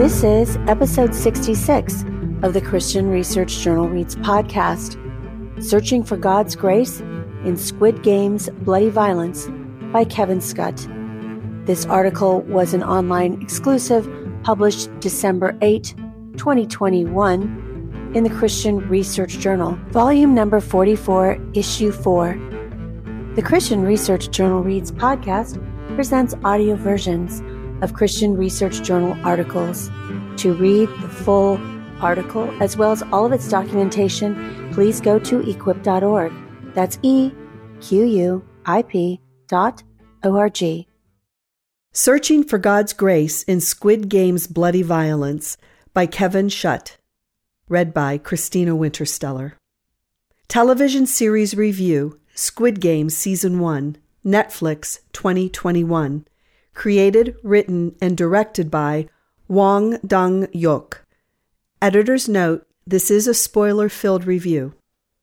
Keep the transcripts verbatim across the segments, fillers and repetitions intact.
This is episode sixty-six of the Christian Research Journal Reads podcast, Searching for God's Grace in Squid Game's Bloody Violence by Kevin Scutt. This article was an online exclusive published December eighth, twenty twenty-one in the Christian Research Journal, volume number forty-four, issue four. The Christian Research Journal Reads podcast presents audio versions of Christian Research Journal articles. To read the full article, as well as all of its documentation, please go to equip dot org. That's E Q U I P dot O R G. Searching for God's Grace in Squid Game's Bloody Violence by Kevin Scutt. Read by Christina Wintersteller. Television series review, Squid Game Season one, Netflix twenty twenty-one. Created, written, and directed by Wong Dong-hyuk. Editor's note, this is a spoiler-filled review.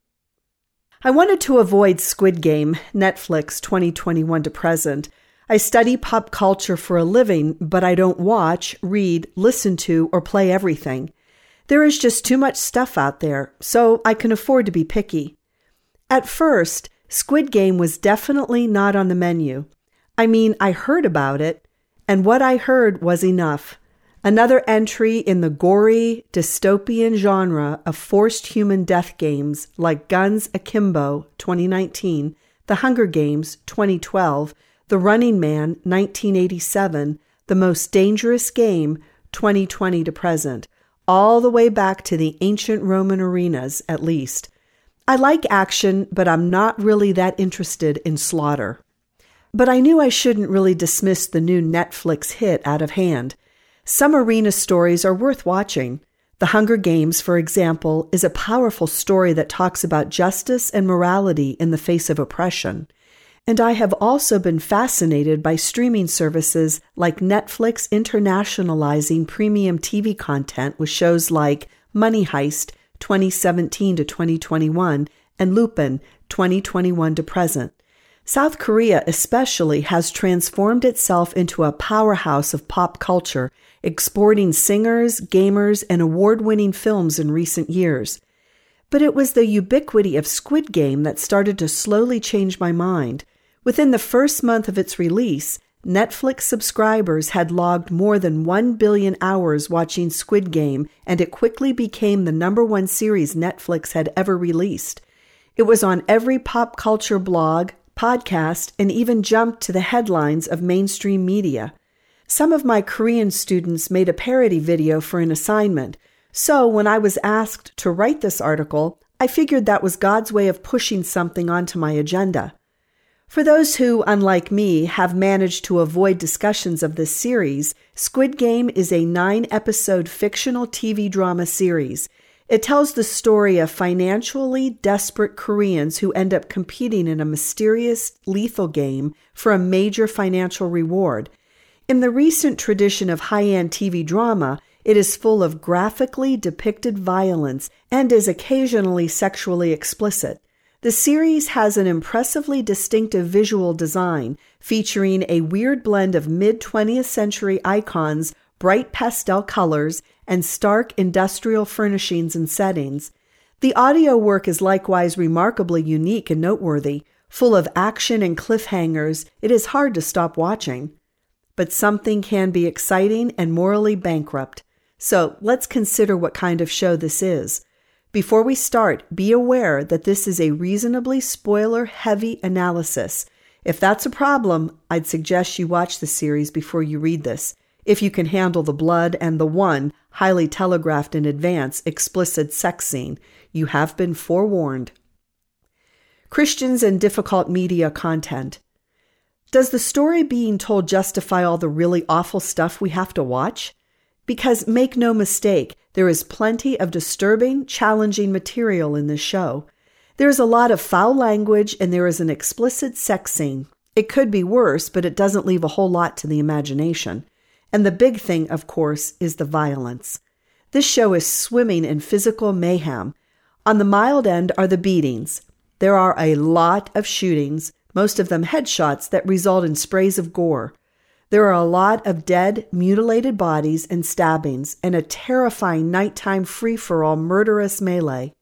I wanted to avoid Squid Game, Netflix twenty twenty-one to present. I study pop culture for a living, but I don't watch, read, listen to, or play everything. There is just too much stuff out there, so I can afford to be picky. At first, Squid Game was definitely not on the menu. I mean, I heard about it, and what I heard was enough. Another entry in the gory, dystopian genre of forced human death games like Guns Akimbo, twenty nineteen, The Hunger Games, twenty twelve, The Running Man, nineteen eighty-seven, The Most Dangerous Game, twenty twenty to present, all the way back to the ancient Roman arenas, at least. I like action, but I'm not really that interested in slaughter. But I knew I shouldn't really dismiss the new Netflix hit out of hand. Some arena stories are worth watching. The Hunger Games, for example, is a powerful story that talks about justice and morality in the face of oppression. And I have also been fascinated by streaming services like Netflix internationalizing premium T V content with shows like Money Heist, twenty seventeen to twenty twenty-one, and Lupin, twenty twenty-one to present. South Korea especially has transformed itself into a powerhouse of pop culture, exporting singers, gamers, and award-winning films in recent years. But it was the ubiquity of Squid Game that started to slowly change my mind. Within the first month of its release, Netflix subscribers had logged more than one billion hours watching Squid Game, and it quickly became the number one series Netflix had ever released. It was on every pop culture blog, podcast, and even jumped to the headlines of mainstream media. Some of my Korean students made a parody video for an assignment, so when I was asked to write this article, I figured that was God's way of pushing something onto my agenda. For those who, unlike me, have managed to avoid discussions of this series, Squid Game is a nine-episode fictional T V drama series. It tells the story of financially desperate Koreans who end up competing in a mysterious, lethal game for a major financial reward. In the recent tradition of high-end T V drama, it is full of graphically depicted violence and is occasionally sexually explicit. The series has an impressively distinctive visual design, featuring a weird blend of mid-twentieth century icons, bright pastel colors, and stark industrial furnishings and settings. The audio work is likewise remarkably unique and noteworthy. Full of action and cliffhangers, it is hard to stop watching. But something can be exciting and morally bankrupt. So let's consider what kind of show this is. Before we start, be aware that this is a reasonably spoiler-heavy analysis. If that's a problem, I'd suggest you watch the series before you read this, if you can handle the blood and the one, highly telegraphed in advance, explicit sex scene. You have been forewarned. Christians and difficult media content. Does the story being told justify all the really awful stuff we have to watch? Because make no mistake, there is plenty of disturbing, challenging material in this show. There is a lot of foul language and there is an explicit sex scene. It could be worse, but it doesn't leave a whole lot to the imagination. And the big thing, of course, is the violence. This show is swimming in physical mayhem. On the mild end are the beatings. There are a lot of shootings, most of them headshots that result in sprays of gore. There are a lot of dead, mutilated bodies and stabbings, and a terrifying nighttime free-for-all murderous melee.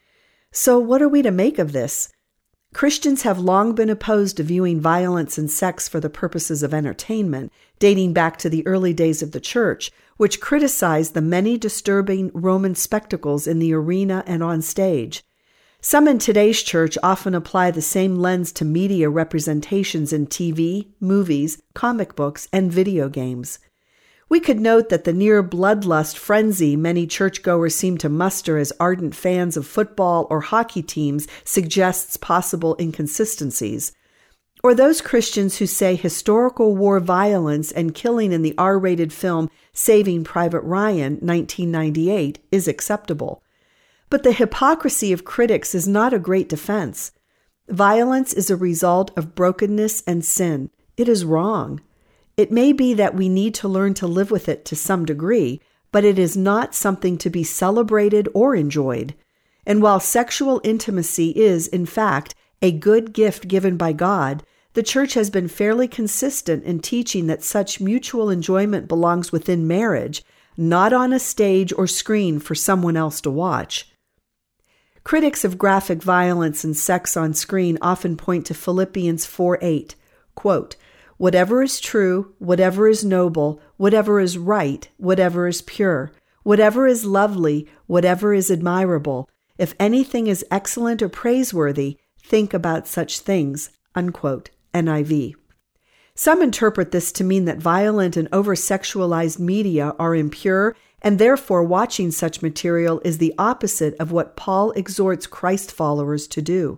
So what are we to make of this? Christians have long been opposed to viewing violence and sex for the purposes of entertainment, dating back to the early days of the church, which criticized the many disturbing Roman spectacles in the arena and on stage. Some in today's church often apply the same lens to media representations in T V, movies, comic books, and video games. We could note that the near bloodlust frenzy many churchgoers seem to muster as ardent fans of football or hockey teams suggests possible inconsistencies. Or those Christians who say historical war violence and killing in the R-rated film Saving Private Ryan, nineteen ninety-eight, is acceptable. But the hypocrisy of critics is not a great defense. Violence is a result of brokenness and sin. It is wrong. It may be that we need to learn to live with it to some degree, but it is not something to be celebrated or enjoyed. And while sexual intimacy is, in fact, a good gift given by God, the church has been fairly consistent in teaching that such mutual enjoyment belongs within marriage, not on a stage or screen for someone else to watch. Critics of graphic violence and sex on screen often point to Philippians four eight, quote, "Whatever is true, whatever is noble, whatever is right, whatever is pure, whatever is lovely, whatever is admirable, if anything is excellent or praiseworthy, think about such things," unquote, N I V. Some interpret this to mean that violent and over-sexualized media are impure, and therefore watching such material is the opposite of what Paul exhorts Christ followers to do.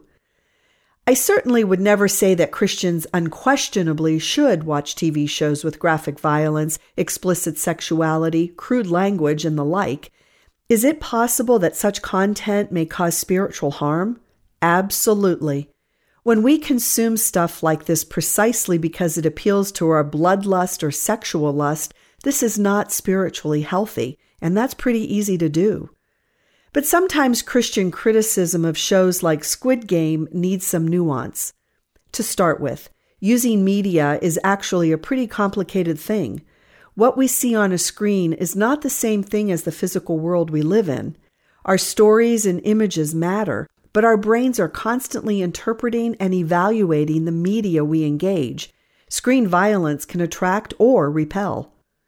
I certainly would never say that Christians unquestionably should watch T V shows with graphic violence, explicit sexuality, crude language, and the like. Is it possible that such content may cause spiritual harm? Absolutely. When we consume stuff like this precisely because it appeals to our bloodlust or sexual lust, this is not spiritually healthy, and that's pretty easy to do. But sometimes Christian criticism of shows like Squid Game needs some nuance. To start with, using media is actually a pretty complicated thing. What we see on a screen is not the same thing as the physical world we live in. Our stories and images matter, but our brains are constantly interpreting and evaluating the media we engage. Screen violence can attract or repel.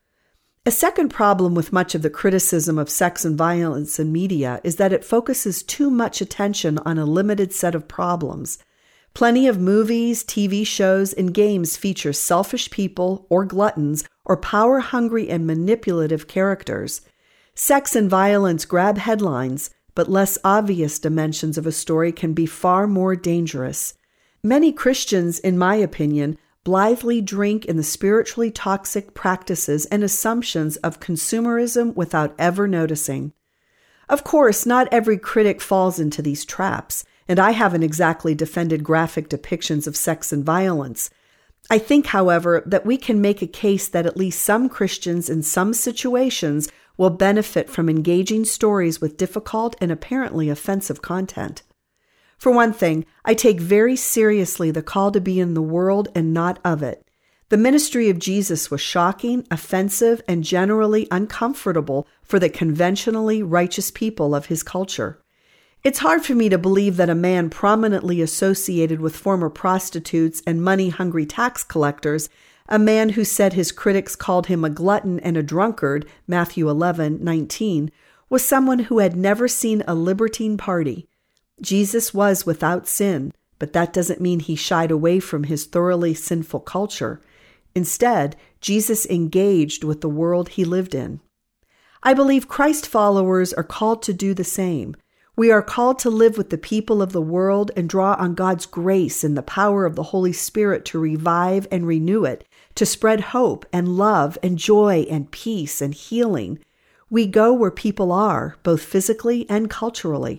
A second problem with much of the criticism of sex and violence in media is that it focuses too much attention on a limited set of problems. Plenty of movies, T V shows, and games feature selfish people or gluttons or power-hungry and manipulative characters. Sex and violence grab headlines, but less obvious dimensions of a story can be far more dangerous. Many Christians, in my opinion, blithely drink in the spiritually toxic practices and assumptions of consumerism without ever noticing. Of course, not every critic falls into these traps, and I haven't exactly defended graphic depictions of sex and violence. I think, however, that we can make a case that at least some Christians in some situations will benefit from engaging stories with difficult and apparently offensive content. For one thing, I take very seriously the call to be in the world and not of it. The ministry of Jesus was shocking, offensive, and generally uncomfortable for the conventionally righteous people of his culture. It's hard for me to believe that a man prominently associated with former prostitutes and money-hungry tax collectors, a man who said his critics called him a glutton and a drunkard, Matthew eleven nineteen, was someone who had never seen a libertine party. Jesus was without sin, but that doesn't mean he shied away from his thoroughly sinful culture. Instead, Jesus engaged with the world he lived in. I believe Christ followers are called to do the same. We are called to live with the people of the world and draw on God's grace and the power of the Holy Spirit to revive and renew it, to spread hope and love and joy and peace and healing. We go where people are, both physically and culturally.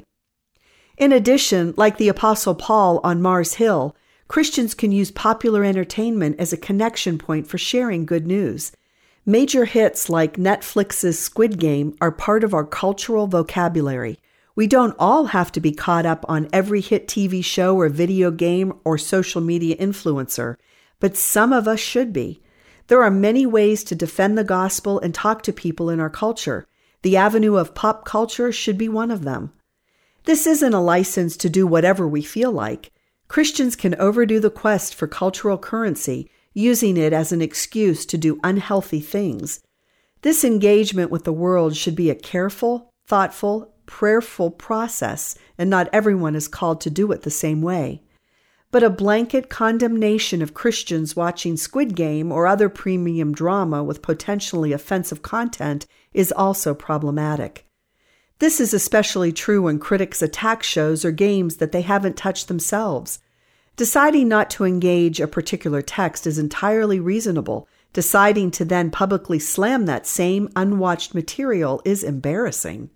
In addition, like the Apostle Paul on Mars Hill, Christians can use popular entertainment as a connection point for sharing good news. Major hits like Netflix's Squid Game are part of our cultural vocabulary. We don't all have to be caught up on every hit T V show or video game or social media influencer, but some of us should be. There are many ways to defend the gospel and talk to people in our culture. The avenue of pop culture should be one of them. This isn't a license to do whatever we feel like. Christians can overdo the quest for cultural currency, using it as an excuse to do unhealthy things. This engagement with the world should be a careful, thoughtful, prayerful process, and not everyone is called to do it the same way. But a blanket condemnation of Christians watching Squid Game or other premium drama with potentially offensive content is also problematic. This is especially true when critics attack shows or games that they haven't touched themselves. Deciding not to engage a particular text is entirely reasonable. Deciding to then publicly slam that same unwatched material is embarrassing.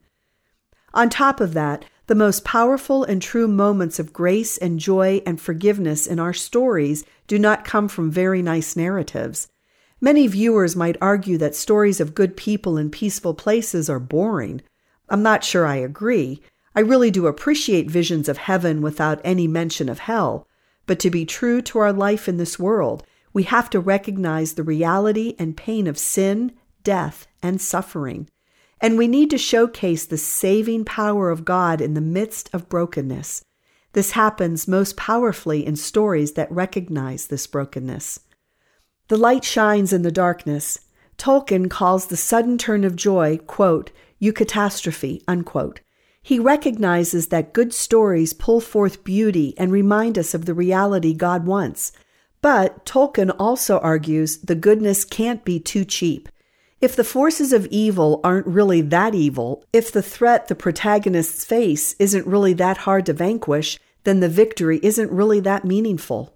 On top of that, the most powerful and true moments of grace and joy and forgiveness in our stories do not come from very nice narratives. Many viewers might argue that stories of good people in peaceful places are boring. I'm not sure I agree. I really do appreciate visions of heaven without any mention of hell. But to be true to our life in this world, we have to recognize the reality and pain of sin, death, and suffering. And we need to showcase the saving power of God in the midst of brokenness. This happens most powerfully in stories that recognize this brokenness. The light shines in the darkness. Tolkien calls the sudden turn of joy, quote, eucatastrophe, unquote. He recognizes that good stories pull forth beauty and remind us of the reality God wants. But Tolkien also argues the goodness can't be too cheap. If the forces of evil aren't really that evil, if the threat the protagonists face isn't really that hard to vanquish, then the victory isn't really that meaningful.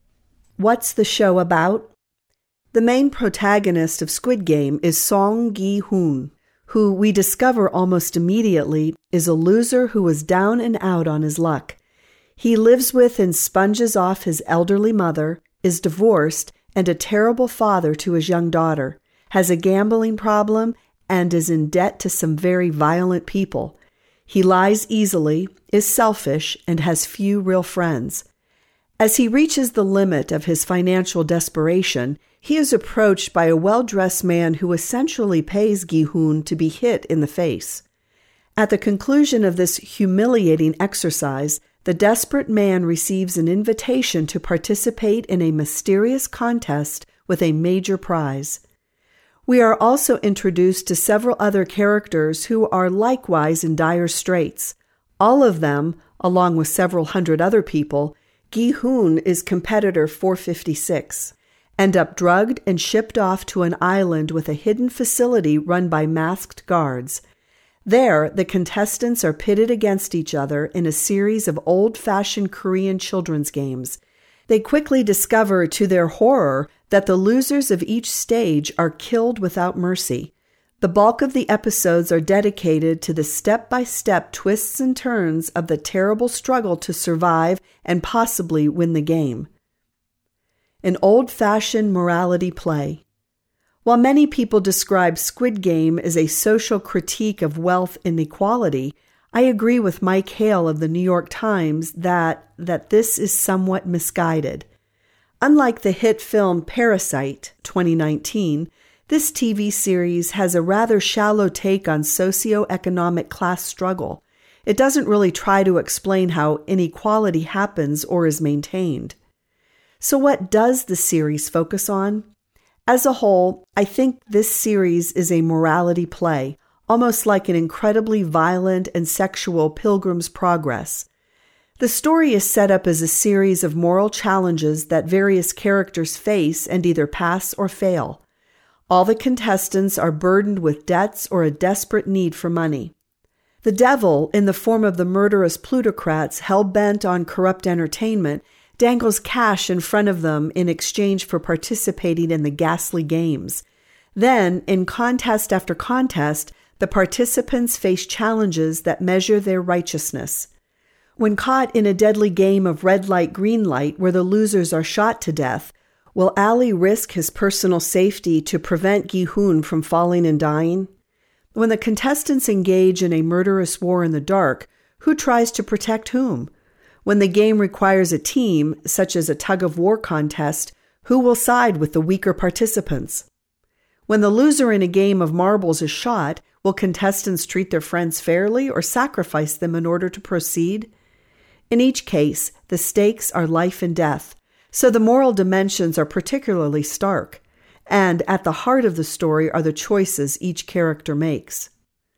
What's the show about? The main protagonist of Squid Game is Song Gi-hoon, who we discover almost immediately is a loser who is down and out on his luck. He lives with and sponges off his elderly mother, is divorced, and a terrible father to his young daughter, has a gambling problem, and is in debt to some very violent people. He lies easily, is selfish, and has few real friends. As he reaches the limit of his financial desperation, he is approached by a well-dressed man who essentially pays Gi-hoon to be hit in the face. At the conclusion of this humiliating exercise, the desperate man receives an invitation to participate in a mysterious contest with a major prize. We are also introduced to several other characters who are likewise in dire straits. All of them, along with several hundred other people, Gi-hoon is competitor four fifty-six, end up drugged and shipped off to an island with a hidden facility run by masked guards. There, the contestants are pitted against each other in a series of old-fashioned Korean children's games. They quickly discover, to their horror, that the losers of each stage are killed without mercy. The bulk of the episodes are dedicated to the step-by-step twists and turns of the terrible struggle to survive and possibly win the game. An old-fashioned morality play. While many people describe Squid Game as a social critique of wealth inequality, I agree with Mike Hale of the New York Times that, that this is somewhat misguided. Unlike the hit film Parasite, twenty nineteen, this T V series has a rather shallow take on socioeconomic class struggle. It doesn't really try to explain how inequality happens or is maintained. So what does the series focus on? As a whole, I think this series is a morality play, almost like an incredibly violent and sexual Pilgrim's Progress. The story is set up as a series of moral challenges that various characters face and either pass or fail. All the contestants are burdened with debts or a desperate need for money. The devil, in the form of the murderous plutocrats hell-bent on corrupt entertainment, dangles cash in front of them in exchange for participating in the ghastly games. Then, in contest after contest, the participants face challenges that measure their righteousness. When caught in a deadly game of red light, green light where the losers are shot to death, will Ali risk his personal safety to prevent Gi-hoon from falling and dying? When the contestants engage in a murderous war in the dark, who tries to protect whom? When the game requires a team, such as a tug-of-war contest, Who will side with the weaker participants? When the loser in a game of marbles is shot, will contestants treat their friends fairly or sacrifice them in order to proceed? In each case, the stakes are life and death, so the moral dimensions are particularly stark, and at the heart of the story are the choices each character makes.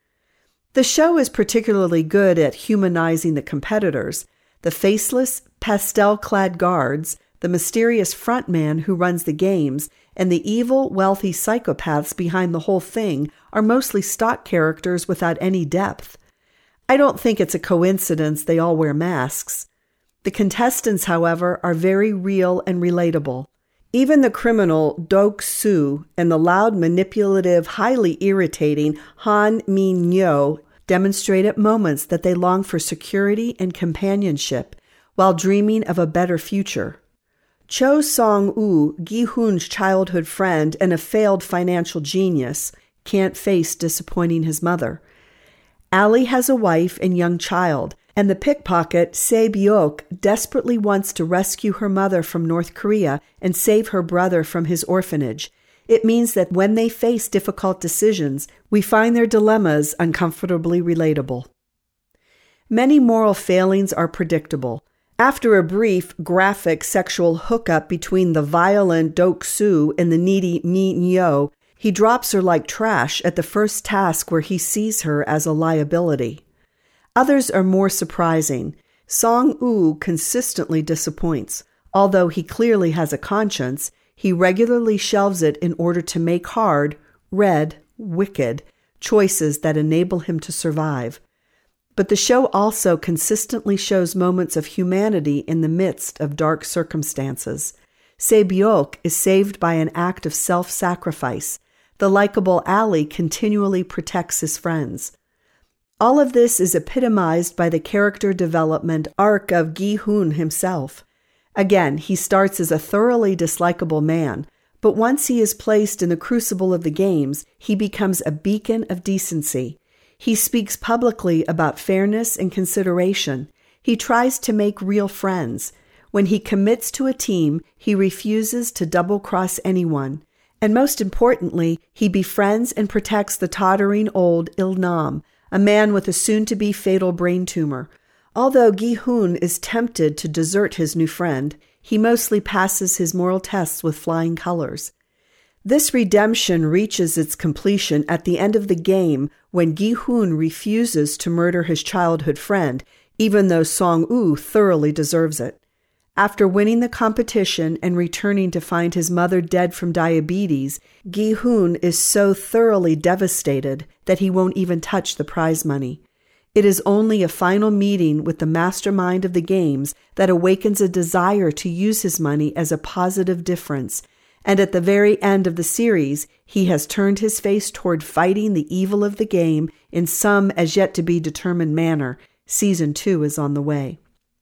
The show is particularly good at humanizing the competitors, the faceless, pastel-clad guards, the mysterious frontman who runs the games, and the evil, wealthy psychopaths behind the whole thing are mostly stock characters without any depth. I don't think it's a coincidence they all wear masks. The contestants, however, are very real and relatable. Even the criminal Dok-soo and the loud, manipulative, highly irritating Han Min-yo demonstrate at moments that they long for security and companionship while dreaming of a better future. Cho Song-woo, Gi-hoon's childhood friend and a failed financial genius, can't face disappointing his mother. Ali has a wife and young child, and the pickpocket Se Byok desperately wants to rescue her mother from North Korea and save her brother from his orphanage. It means that when they face difficult decisions, we find their dilemmas uncomfortably relatable. Many moral failings are predictable. After a brief, graphic sexual hookup between the violent Dok-soo and the needy Min-yo, he drops her like trash at the first task where he sees her as a liability. Others are more surprising. Song-woo consistently disappoints. Although he clearly has a conscience, he regularly shelves it in order to make hard, red, wicked choices that enable him to survive. But the show also consistently shows moments of humanity in the midst of dark circumstances. Se Byok is saved by an act of self-sacrifice. The likable Ali continually protects his friends. All of this is epitomized by the character development arc of Gi-hoon himself. Again, he starts as a thoroughly dislikable man, but once he is placed in the crucible of the games, he becomes a beacon of decency. He speaks publicly about fairness and consideration. He tries to make real friends. When he commits to a team, he refuses to double-cross anyone. And most importantly, he befriends and protects the tottering old Il-nam, a man with a soon-to-be fatal brain tumor. Although Gi-hoon is tempted to desert his new friend, he mostly passes his moral tests with flying colors. This redemption reaches its completion at the end of the game when Gi-hoon refuses to murder his childhood friend, even though Song-woo thoroughly deserves it. After winning the competition and returning to find his mother dead from diabetes, Gi-hoon is so thoroughly devastated that he won't even touch the prize money. It is only a final meeting with the mastermind of the games that awakens a desire to use his money as a positive difference, and at the very end of the series, he has turned his face toward fighting the evil of the game in some as yet to be determined manner. Season two is on the way.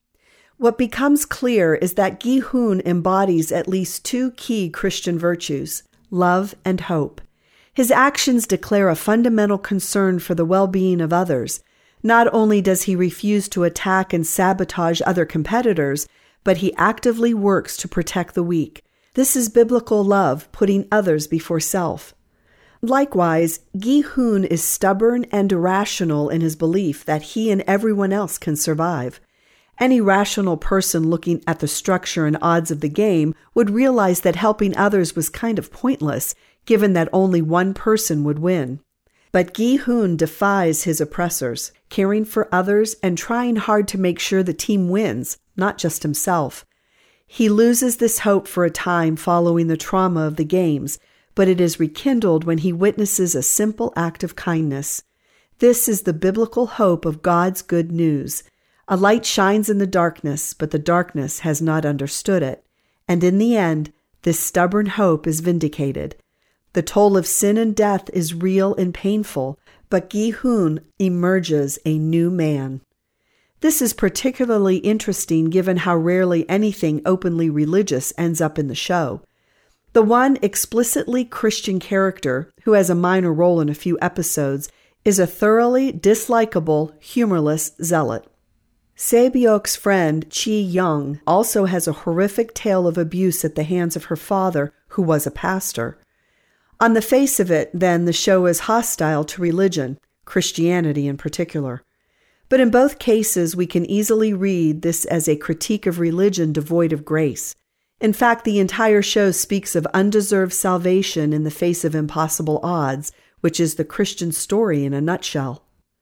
What becomes clear is that Gi-hoon embodies at least two key Christian virtues, love and hope. His actions declare a fundamental concern for the well-being of others. Not only does he refuse to attack and sabotage other competitors, but he actively works to protect the weak. This is biblical love, putting others before self. Likewise, Gi-hoon is stubborn and irrational in his belief that he and everyone else can survive. Any rational person looking at the structure and odds of the game would realize that helping others was kind of pointless, given that only one person would win. But Gi-hoon defies his oppressors, caring for others and trying hard to make sure the team wins, not just himself. He loses this hope for a time following the trauma of the games, but it is rekindled when he witnesses a simple act of kindness. This is the biblical hope of God's good news. A light shines in the darkness, but the darkness has not understood it. And in the end, this stubborn hope is vindicated. The toll of sin and death is real and painful, but Gi-hoon emerges a new man. This is particularly interesting given how rarely anything openly religious ends up in the show. The one explicitly Christian character, who has a minor role in a few episodes, is a thoroughly dislikable, humorless zealot. Se-byok's friend, Chi Young, also has a horrific tale of abuse at the hands of her father, who was a pastor. On the face of it, then, the show is hostile to religion, Christianity in particular. But in both cases, we can easily read this as a critique of religion devoid of grace. In fact, the entire show speaks of undeserved salvation in the face of impossible odds, which is the Christian story in a nutshell.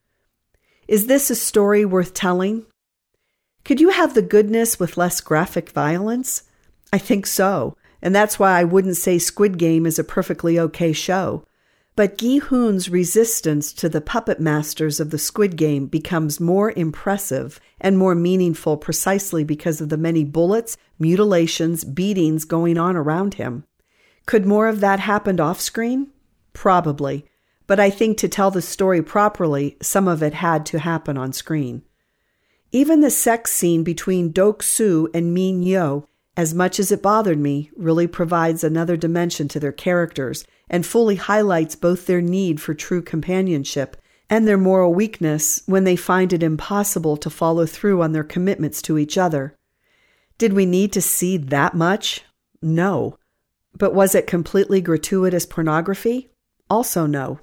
Is this a story worth telling? Could you have the goodness with less graphic violence? I think so, and that's why I wouldn't say Squid Game is a perfectly okay show. But Gi-hoon's resistance to the puppet masters of the Squid Game becomes more impressive and more meaningful precisely because of the many bullets, mutilations, beatings going on around him. Could more of that happen off-screen? Probably, but I think to tell the story properly, some of it had to happen on screen. Even the sex scene between Dok-soo and Min-yo, as much as it bothered me, really provides another dimension to their characters and fully highlights both their need for true companionship and their moral weakness when they find it impossible to follow through on their commitments to each other. Did we need to see that much? No. But was it completely gratuitous pornography? Also no.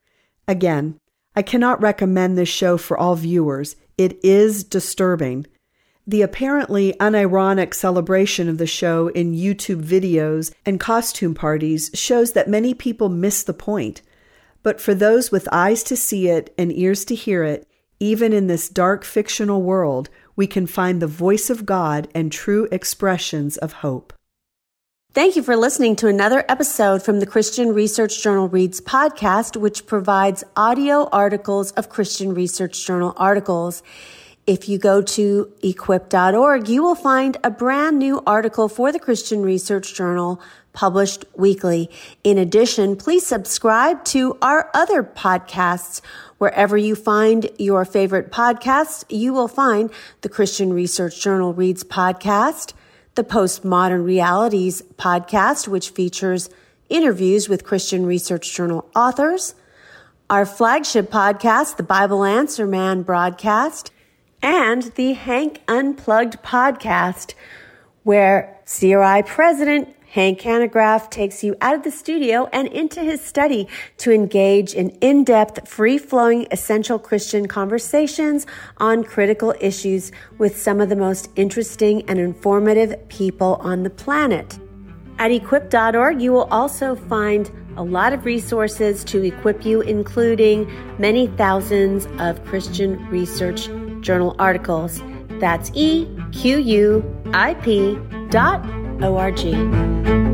Again, I cannot recommend this show for all viewers. It is disturbing. The apparently unironic celebration of the show in YouTube videos and costume parties shows that many people miss the point. But for those with eyes to see it and ears to hear it, even in this dark fictional world, we can find the voice of God and true expressions of hope. Thank you for listening to another episode from the Christian Research Journal Reads podcast, which provides audio articles of Christian Research Journal articles. If you go to equip dot org, you will find a brand new article for the Christian Research Journal published weekly. In addition, please subscribe to our other podcasts. Wherever you find your favorite podcasts, you will find the Christian Research Journal Reads podcast, the Postmodern Realities podcast, which features interviews with Christian Research Journal authors, our flagship podcast, the Bible Answer Man broadcast, and the Hank Unplugged podcast, where C R I President Hank Hanegraaff takes you out of the studio and into his study to engage in in-depth, free-flowing, essential Christian conversations on critical issues with some of the most interesting and informative people on the planet. At equip dot org, you will also find a lot of resources to equip you, including many thousands of Christian Research Journal articles. That's E Q U I P dot O R G.